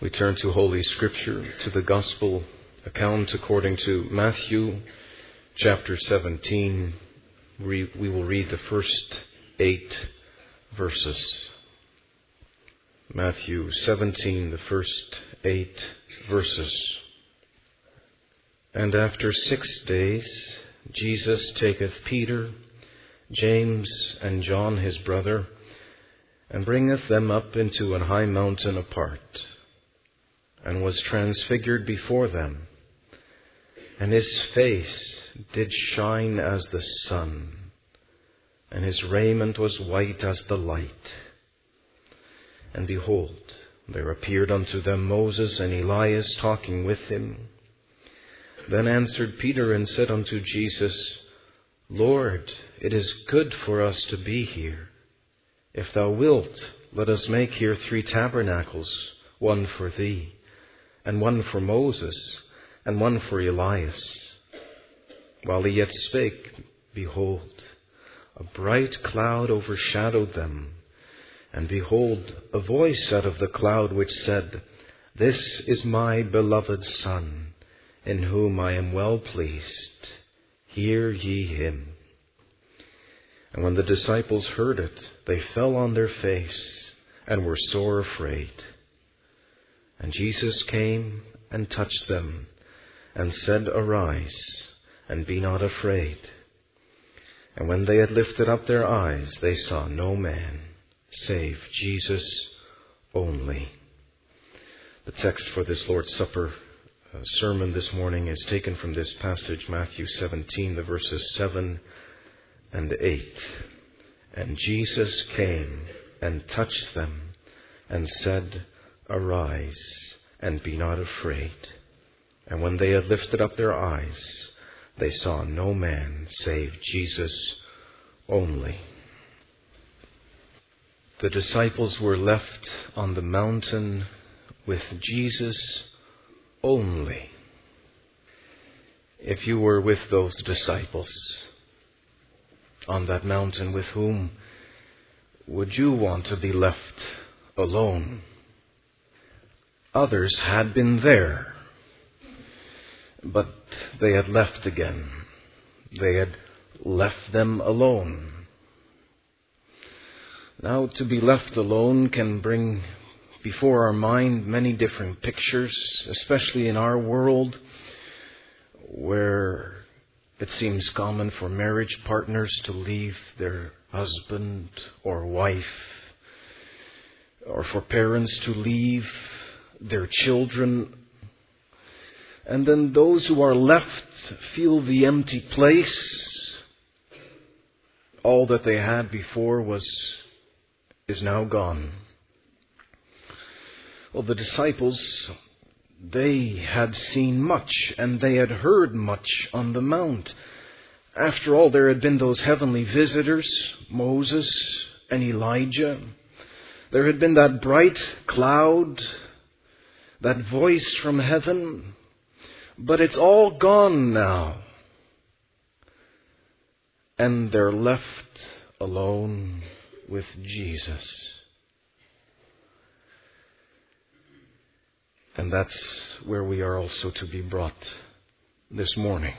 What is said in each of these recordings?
We turn to Holy Scripture, to the Gospel account according to Matthew chapter 17. We will read the first 8 verses. Matthew 17, the first 8 verses. And after 6 days, Jesus taketh Peter, James, and John his brother, and bringeth them up into an high mountain apart, and was transfigured before them. And his face did shine as the sun, and his raiment was white as the light. And behold, there appeared unto them Moses and Elias talking with him. Then answered Peter and said unto Jesus, Lord, it is good for us to be here. If thou wilt, let us make here 3 tabernacles, one for thee, and one for Moses, and one for Elias. While he yet spake, behold, a bright cloud overshadowed them. And behold, a voice out of the cloud which said, This is my beloved Son, in whom I am well pleased. Hear ye him. And when the disciples heard it, they fell on their face, and were sore afraid. And Jesus came and touched them, and said, Arise, and be not afraid. And when they had lifted up their eyes, they saw no man, save Jesus only. The text for this Lord's Supper sermon this morning is taken from this passage, Matthew 17, the verses 7 and 8. And Jesus came and touched them, and said, Arise, and be not afraid. And when they had lifted up their eyes, they saw no man save Jesus only. The disciples were left on the mountain with Jesus only. If you were with those disciples on that mountain, with whom would you want to be left alone? Others had been there, but they had left again. They had left them alone. Now, to be left alone can bring before our mind many different pictures, especially in our world, where it seems common for marriage partners to leave their husband or wife, or for parents to leave their children. And then those who are left feel the empty place. All that they had before is now gone. Well, the disciples, they had seen much, and they had heard much on the mount. After all, there had been those heavenly visitors, Moses and Elijah. There had been that bright cloud, that voice from heaven. But it's all gone now. And they're left alone with Jesus. And that's where we are also to be brought this morning,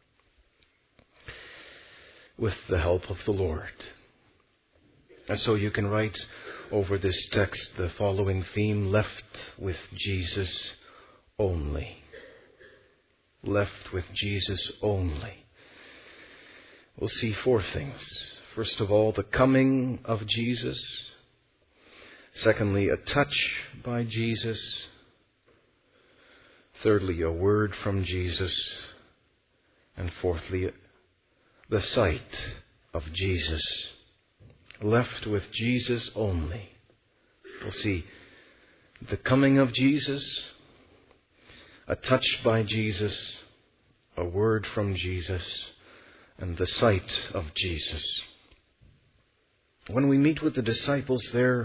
with the help of the Lord. And so you can write over this text the following theme: left with Jesus only. Left with Jesus only. We'll see 4 things. First of all, the coming of Jesus. Secondly, a touch by Jesus. Thirdly, a word from Jesus. And fourthly, the sight of Jesus. Left with Jesus only. We'll see the coming of Jesus, a touch by Jesus, a word from Jesus, and the sight of Jesus. When we meet with the disciples there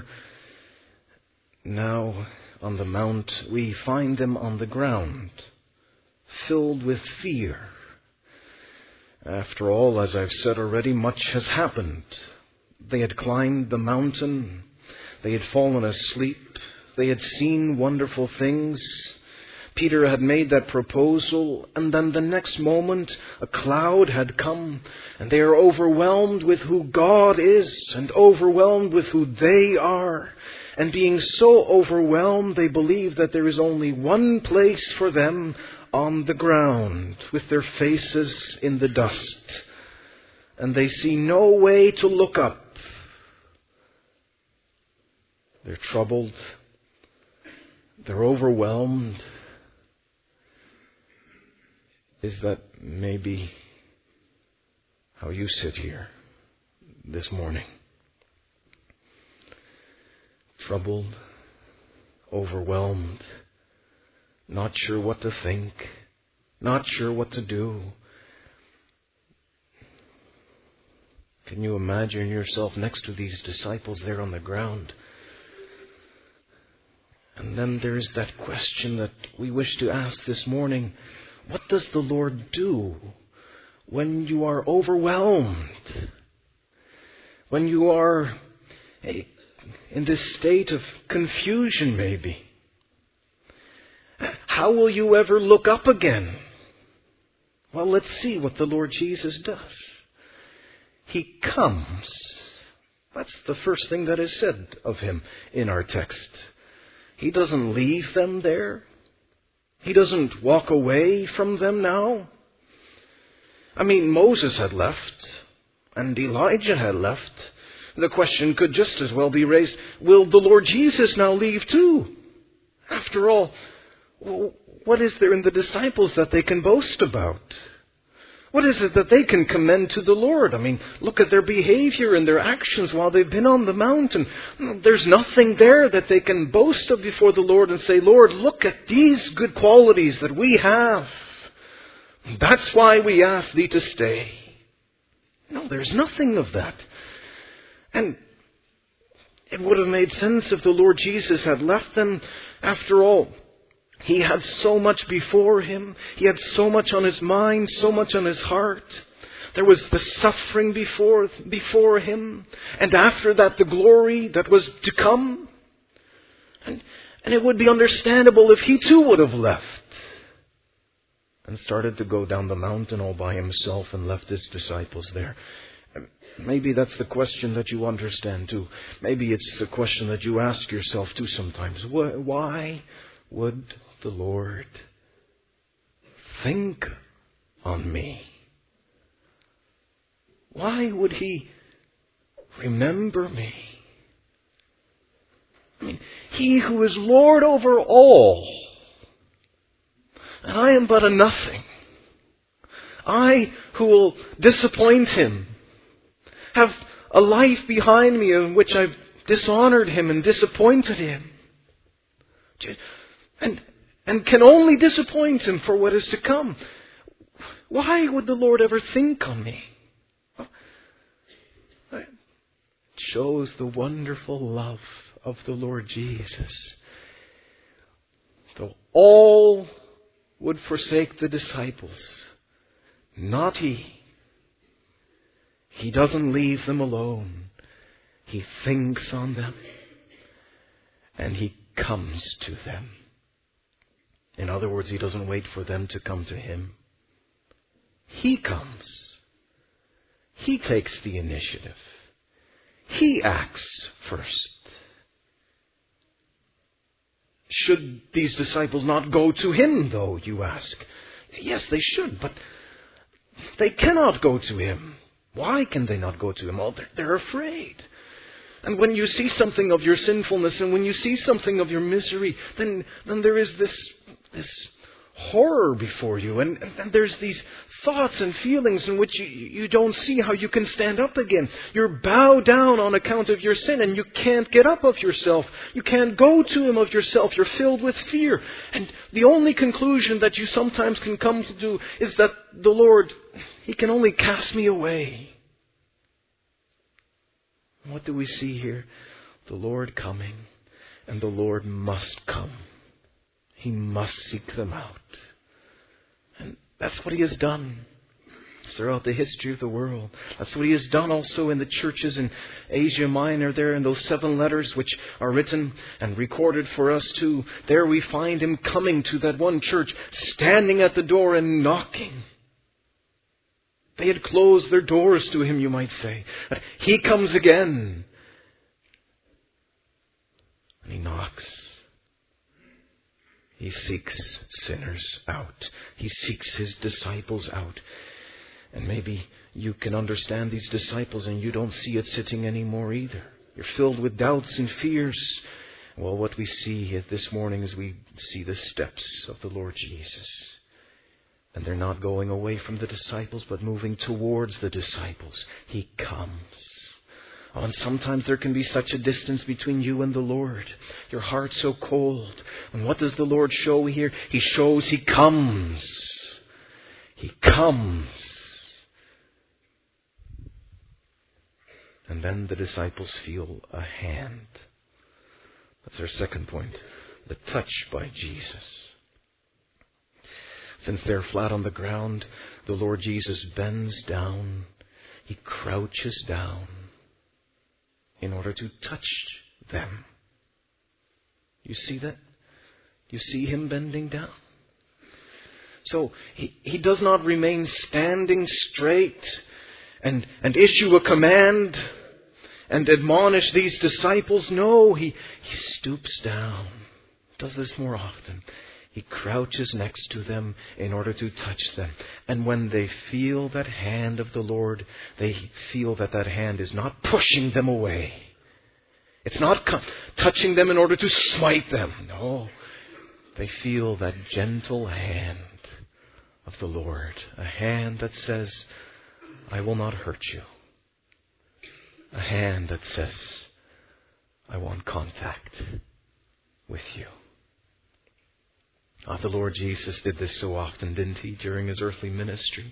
now on the mount, we find them on the ground, filled with fear. After all, as I've said already, much has happened. They had climbed the mountain. They had fallen asleep. They had seen wonderful things. Peter had made that proposal, and then the next moment a cloud had come, and they are overwhelmed with who God is and overwhelmed with who they are. And being so overwhelmed, they believe that there is only one place for them on the ground, with their faces in the dust. And they see no way to look up. They're troubled. They're overwhelmed. Is that maybe how you sit here this morning? Troubled, overwhelmed, not sure what to think, not sure what to do. Can you imagine yourself next to these disciples there on the ground? And then there's that question that we wish to ask this morning. What does the Lord do when you are overwhelmed? When you are in this state of confusion, maybe? How will you ever look up again? Well, let's see what the Lord Jesus does. He comes. That's the first thing that is said of him in our text. He doesn't leave them there. He doesn't walk away from them now. I mean, Moses had left, and Elijah had left. The question could just as well be raised, will the Lord Jesus now leave too? After all, what is there in the disciples that they can boast about? What is it that they can commend to the Lord? I mean, look at their behavior and their actions while they've been on the mountain. There's nothing there that they can boast of before the Lord and say, Lord, look at these good qualities that we have. That's why we ask thee to stay. No, there's nothing of that. And it would have made sense if the Lord Jesus had left them. After all, He had so much before Him. He had so much on His mind, so much on His heart. There was the suffering before Him. And after that, the glory that was to come. And it would be understandable if He too would have left. And started to go down the mountain all by Himself and left His disciples there. Maybe that's the question that you understand too. Maybe it's the question that you ask yourself too sometimes. Why would the Lord think on me? Why would He remember me? I mean, He who is Lord over all, and I am but a nothing. I who will disappoint Him, have a life behind me in which I've dishonored Him and disappointed Him. And can only disappoint Him for what is to come. Why would the Lord ever think on me? It shows the wonderful love of the Lord Jesus. Though all would forsake the disciples, not He. He doesn't leave them alone. He thinks on them. And He comes to them. In other words, He doesn't wait for them to come to Him. He comes. He takes the initiative. He acts first. Should these disciples not go to Him, though, you ask? Yes, they should, but they cannot go to Him. Why can they not go to Him? Oh, they're afraid. And when you see something of your sinfulness and when you see something of your misery, then there is this horror before you. And there's these thoughts and feelings in which you don't see how you can stand up again. You're bowed down on account of your sin and you can't get up of yourself. You can't go to Him of yourself. You're filled with fear. And the only conclusion that you sometimes can come to is that the Lord, He can only cast me away. What do we see here? The Lord coming, and the Lord must come. He must seek them out. And that's what He has done. throughout the history of the world. That's what He has done also in the churches in Asia Minor there in those 7 letters which are written and recorded for us too. There we find Him coming to that one church, standing at the door and knocking. They had closed their doors to Him, you might say. But He comes again. And He knocks. He seeks sinners out. He seeks His disciples out. And maybe you can understand these disciples and you don't see it sitting anymore either. You're filled with doubts and fears. Well, what we see this morning is we see the steps of the Lord Jesus. And they're not going away from the disciples, but moving towards the disciples. He comes. Oh, and sometimes there can be such a distance between you and the Lord. Your heart's so cold. And what does the Lord show here? He shows He comes. He comes. And then the disciples feel a hand. That's our second point. The touch by Jesus. Since they're flat on the ground, the Lord Jesus bends down. He crouches down in order to touch them. You see that? You see Him bending down? So he does not remain standing straight and issue a command and admonish these disciples. No, he stoops down. Does this more often. He crouches next to them in order to touch them. And when they feel that hand of the Lord, they feel that hand is not pushing them away. It's not touching them in order to smite them. No, they feel that gentle hand of the Lord. A hand that says, I will not hurt you. A hand that says, I want contact with you. The Lord Jesus did this so often, didn't He, during His earthly ministry?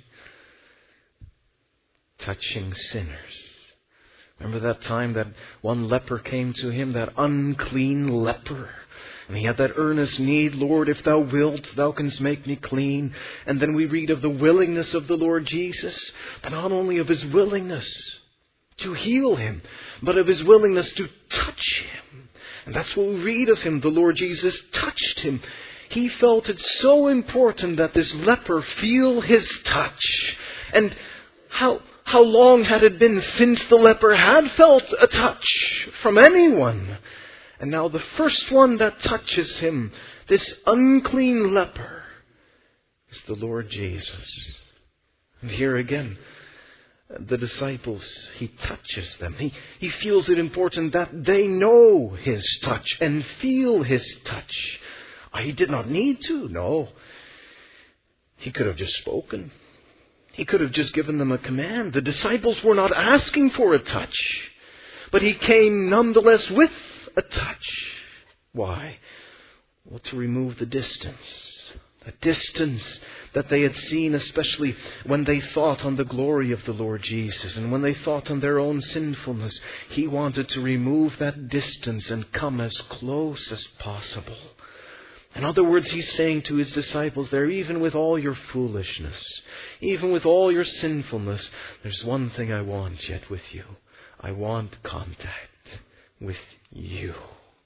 Touching sinners. Remember that time that one leper came to Him, that unclean leper? And he had that earnest need, Lord, if Thou wilt, Thou canst make me clean. And then we read of the willingness of the Lord Jesus, but not only of His willingness to heal him, but of His willingness to touch him. And that's what we read of Him. The Lord Jesus touched him. He felt it so important that this leper feel His touch. And how long had it been since the leper had felt a touch from anyone? And now the first one that touches him, this unclean leper, is the Lord Jesus. And here again, the disciples, He touches them. He feels it important that they know His touch and feel His touch. He did not need to, no. He could have just spoken. He could have just given them a command. The disciples were not asking for a touch, but He came nonetheless with a touch. Why? Well, to remove the distance. The distance that they had seen, especially when they thought on the glory of the Lord Jesus and when they thought on their own sinfulness. He wanted to remove that distance and come as close as possible. In other words, He's saying to His disciples there, even with all your foolishness, even with all your sinfulness, there's one thing I want yet with you. I want contact with you.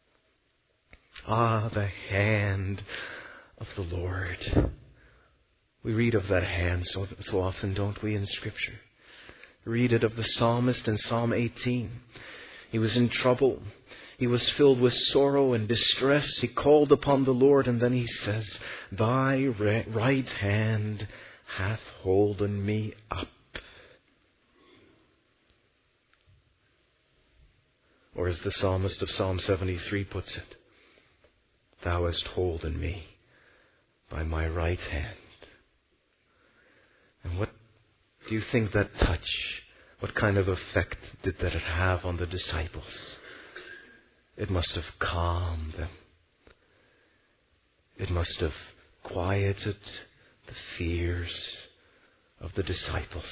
The hand of the Lord. We read of that hand so often, don't we, in Scripture? Read it of the psalmist in Psalm 18. He was in trouble. He was filled with sorrow and distress. He called upon the Lord, and then he says, Thy right hand hath holden me up. Or as the psalmist of Psalm 73 puts it, Thou hast holden me by my right hand. And what do you think that touch, what kind of effect did that have on the disciples? It must have calmed them. It must have quieted the fears of the disciples.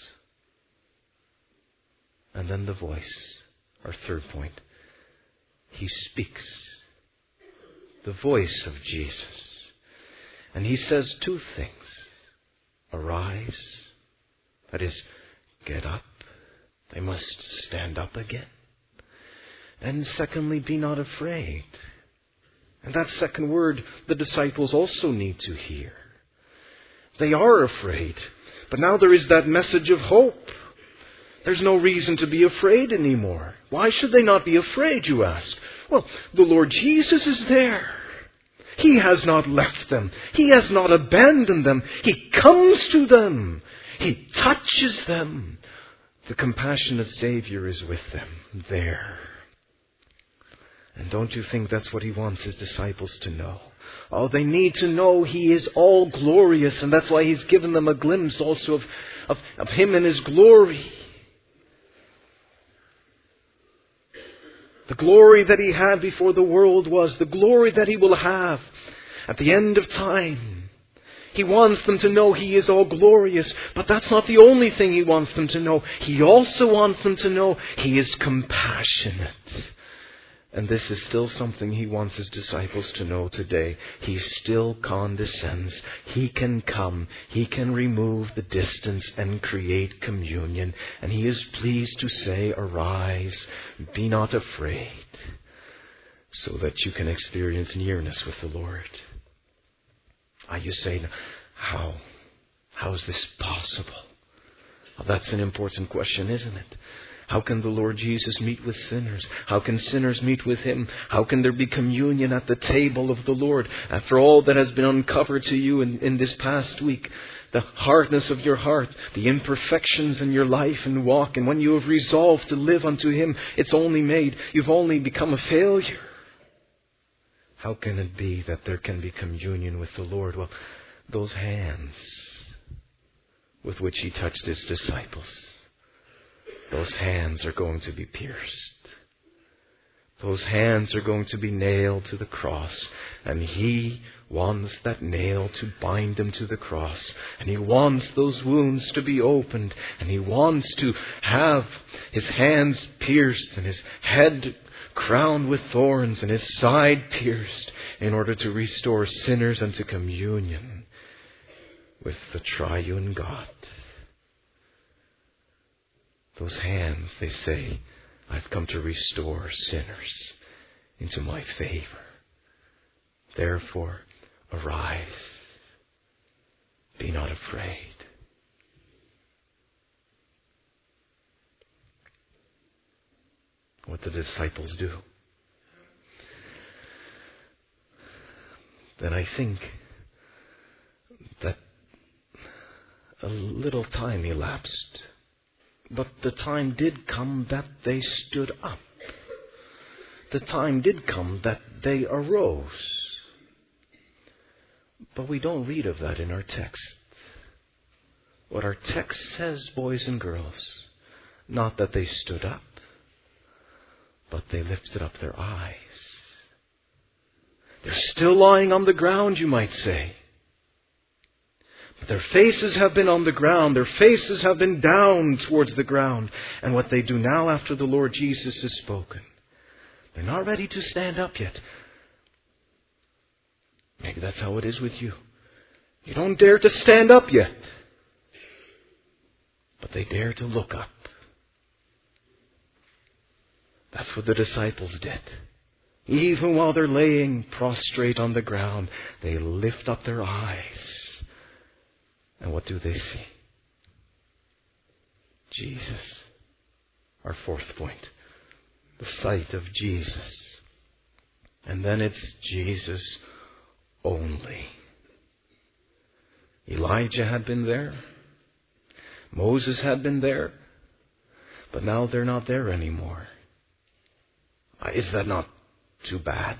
And then the voice, our third point. He speaks. The voice of Jesus. And He says two things. Arise That is, get up. They must stand up again. And secondly, be not afraid. And that second word the disciples also need to hear. They are afraid, but now there is that message of hope. There's no reason to be afraid anymore. Why should they not be afraid, you ask? Well, the Lord Jesus is there. He has not left them. He has not abandoned them. He comes to them. He touches them. The compassionate Savior is with them there. And don't you think that's what He wants His disciples to know? Oh, they need to know He is all glorious, and that's why He's given them a glimpse also of Him in His glory. The glory that He had before the world was, the glory that He will have at the end of time. He wants them to know He is all glorious, but that's not the only thing He wants them to know. He also wants them to know He is compassionate. And this is still something He wants His disciples to know today. He still condescends. He can come. He can remove the distance and create communion. And He is pleased to say, arise, be not afraid, so that you can experience nearness with the Lord. You say, how? How is this possible? Well, that's an important question, isn't it? How can the Lord Jesus meet with sinners? How can sinners meet with Him? How can there be communion at the table of the Lord? After all that has been uncovered to you in this past week, the hardness of your heart, the imperfections in your life and walk, and when you have resolved to live unto Him, you've only become a failure. How can it be that there can be communion with the Lord? Well, those hands with which He touched His disciples, those hands are going to be pierced. Those hands are going to be nailed to the cross. And He wants that nail to bind them to the cross. And He wants those wounds to be opened. And He wants to have His hands pierced and His head crowned with thorns and His side pierced in order to restore sinners unto communion with the triune God. Those hands, they say, I've come to restore sinners into my favor. Therefore, arise. Be not afraid. What the disciples do. Then I think that a little time elapsed. But the time did come that they stood up. The time did come that they arose. But we don't read of that in our text. What our text says, boys and girls, not that they stood up, but they lifted up their eyes. They're still lying on the ground, you might say. But their faces have been on the ground. Their faces have been down towards the ground. And what they do now after the Lord Jesus has spoken, they're not ready to stand up yet. Maybe that's how it is with you. You don't dare to stand up yet. But they dare to look up. That's what the disciples did. Even while they're laying prostrate on the ground, they lift up their eyes. And what do they see? Jesus. Our fourth point. The sight of Jesus. And then it's Jesus only. Elijah had been there. Moses had been there. But now they're not there anymore. Is that not too bad?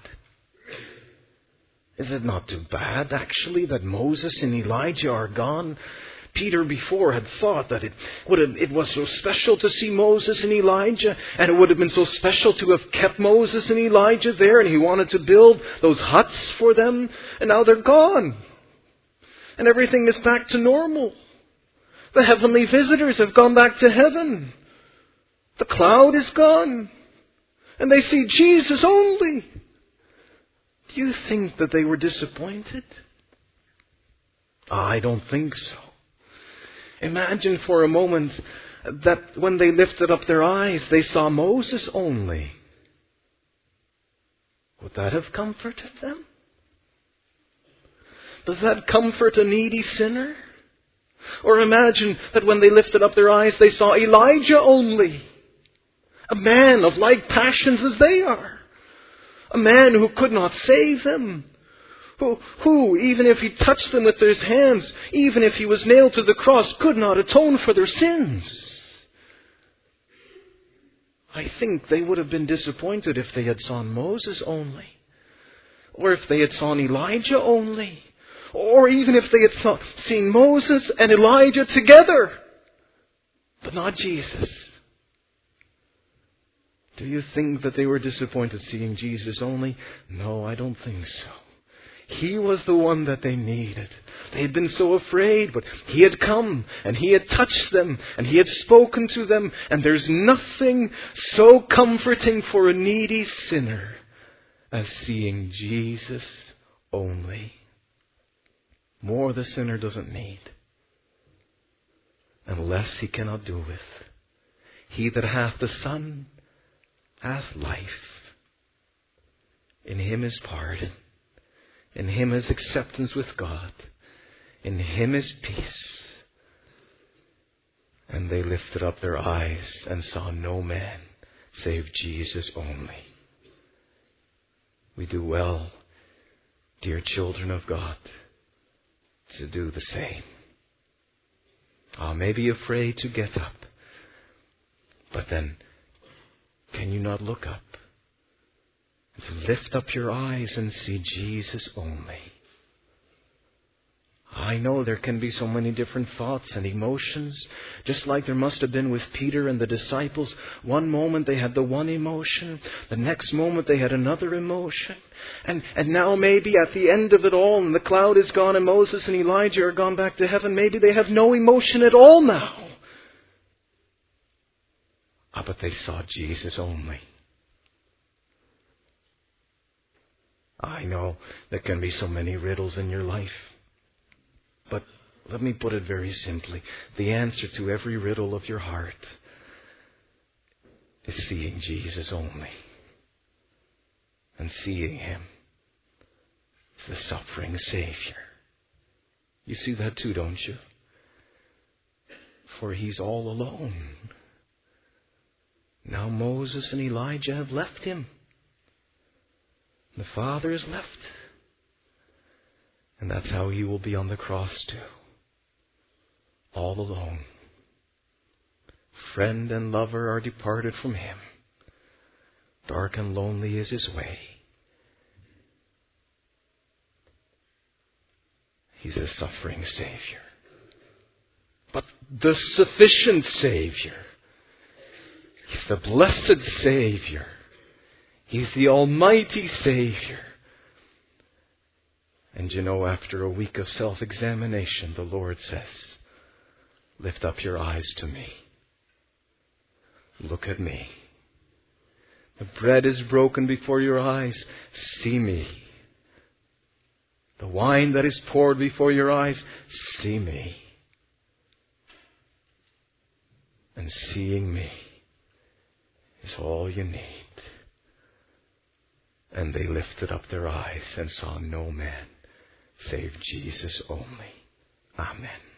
Is it not too bad, actually, that Moses and Elijah are gone? Peter before had thought that it was so special to see Moses and Elijah, and it would have been so special to have kept Moses and Elijah there, and he wanted to build those huts for them, and now they're gone. And everything is back to normal. The heavenly visitors have gone back to heaven. The cloud is gone. And they see Jesus only. Do you think that they were disappointed? I don't think so. Imagine for a moment that when they lifted up their eyes, they saw Moses only. Would that have comforted them? Does that comfort a needy sinner? Or imagine that when they lifted up their eyes, they saw Elijah only. A man of like passions as they are. A man who could not save them. Who, even if he touched them with his hands, even if he was nailed to the cross, could not atone for their sins. I think they would have been disappointed if they had seen Moses only. Or if they had seen Elijah only. Or even if they had seen Moses and Elijah together. But not Jesus. Do you think that they were disappointed seeing Jesus only? No, I don't think so. He was the one that they needed. They had been so afraid, but He had come and He had touched them and He had spoken to them. And there's nothing so comforting for a needy sinner as seeing Jesus only. More the sinner doesn't need, and less he cannot do with. He that hath the Son hath life. In Him is pardon. In Him is acceptance with God. In Him is peace. And they lifted up their eyes and saw no man save Jesus only. We do well, dear children of God, to do the same. I may be afraid to get up, but then can you not look up? To lift up your eyes and see Jesus only. I know there can be so many different thoughts and emotions, just like there must have been with Peter and the disciples. One moment they had the one emotion, the next moment they had another emotion. And now maybe at the end of it all, and the cloud is gone and Moses and Elijah are gone back to heaven, maybe they have no emotion at all now. But they saw Jesus only. I know there can be so many riddles in your life. But let me put it very simply. The answer to every riddle of your heart is seeing Jesus only. And seeing Him as the suffering Savior. You see that too, don't you? For He's all alone. Now Moses and Elijah have left Him. The Father is left. And that's how He will be on the cross too. All alone. Friend and lover are departed from Him. Dark and lonely is His way. He's a suffering Savior. But the sufficient Savior. He's the blessed Savior. He's the Almighty Savior. And you know, after a week of self-examination, the Lord says, lift up your eyes to me. Look at me. The bread is broken before your eyes. See me. The wine that is poured before your eyes. See me. And seeing me is all you need. And they lifted up their eyes and saw no man save Jesus only. Amen.